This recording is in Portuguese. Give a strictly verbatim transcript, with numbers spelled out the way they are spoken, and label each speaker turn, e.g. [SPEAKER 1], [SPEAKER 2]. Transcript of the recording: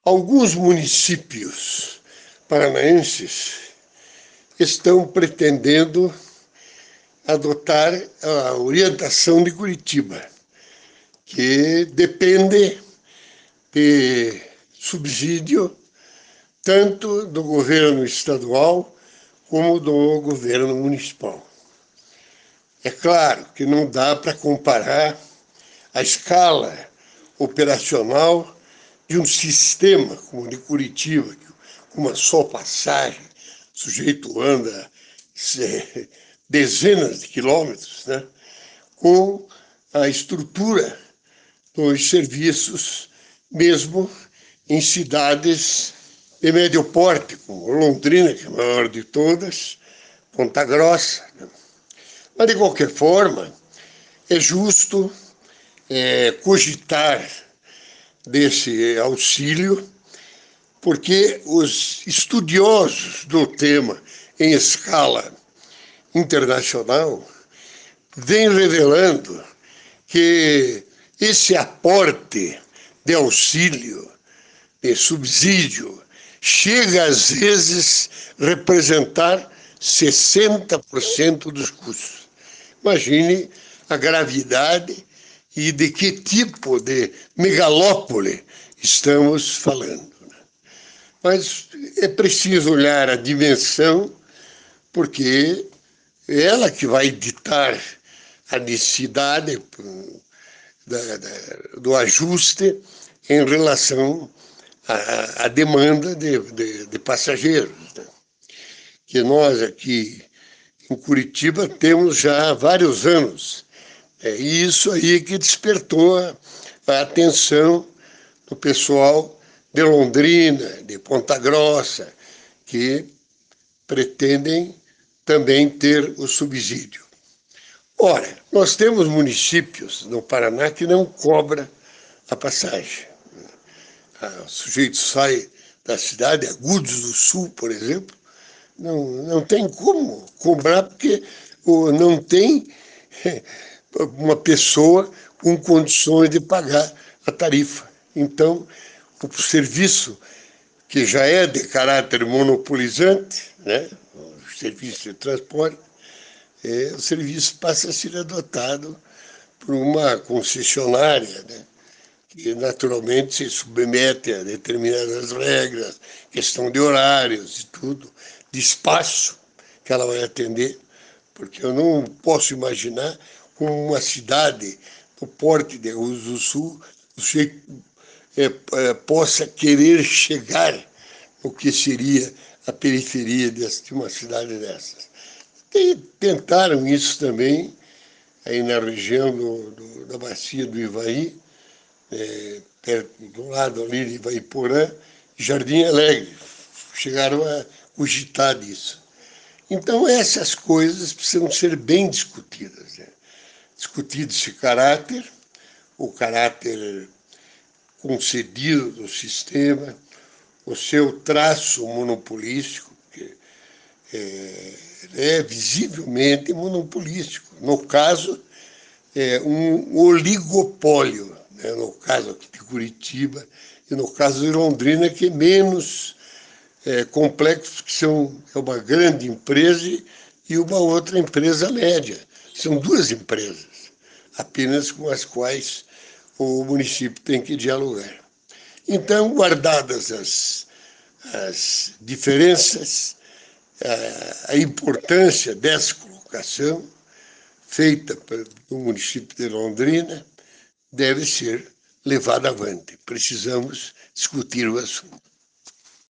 [SPEAKER 1] Alguns municípios paranaenses estão pretendendo adotar a orientação de Curitiba, que depende de subsídio tanto do governo estadual como do governo municipal. É claro que não dá para comparar a escala operacional de um sistema como o de Curitiba, com uma só passagem, o sujeito anda dezenas de quilômetros, né, com a estrutura dos serviços, mesmo em cidades de médio porte, como Londrina, que é a maior de todas, Ponta Grossa. Né? Mas, de qualquer forma, é justo é, cogitar desse auxílio, porque os estudiosos do tema em escala internacional vêm revelando que esse aporte de auxílio, de subsídio, chega às vezes a representar sessenta por cento dos custos. Imagine a gravidade e de que tipo de megalópole estamos falando. Mas é preciso olhar a dimensão, porque é ela que vai ditar a necessidade da, da, do ajuste em relação à, à demanda de, de, de passageiros, né? Que nós aqui em Curitiba temos já há vários anos. É isso aí que despertou a, a atenção do pessoal de Londrina, de Ponta Grossa, que pretendem também ter o subsídio. Ora, nós temos municípios no Paraná que não cobram a passagem. O sujeito sai da cidade, Agudos do Sul, por exemplo, não, não tem como cobrar, porque não tem uma pessoa com condições de pagar a tarifa. Então, o serviço, que já é de caráter monopolizante, né, o serviço de transporte, é, o serviço passa a ser adotado por uma concessionária, né, que naturalmente se submete a determinadas regras, questão de horários e tudo, de espaço que ela vai atender, porque eu não posso imaginar como uma cidade do porte de Agudos do Sul é, é, possa querer chegar no que seria a periferia de uma cidade dessas. E tentaram isso também aí na região do, do, da bacia do Ivaí, é, perto, do lado ali de Ivaiporã, Jardim Alegre. Chegaram a cogitar disso. Então, essas coisas precisam ser bem discutidas. Né? Discutido esse caráter, o caráter concedido do sistema, o seu traço monopolístico, que é, é visivelmente monopolístico. No caso, é um oligopólio, né? No caso aqui de Curitiba e no caso de Londrina, que é menos é, complexo, que são, é uma grande empresa e uma outra empresa média. São duas empresas, apenas com as quais o município tem que dialogar. Então, guardadas as, as diferenças, a, a importância dessa colocação feita no município de Londrina deve ser levada avante. Precisamos discutir o assunto.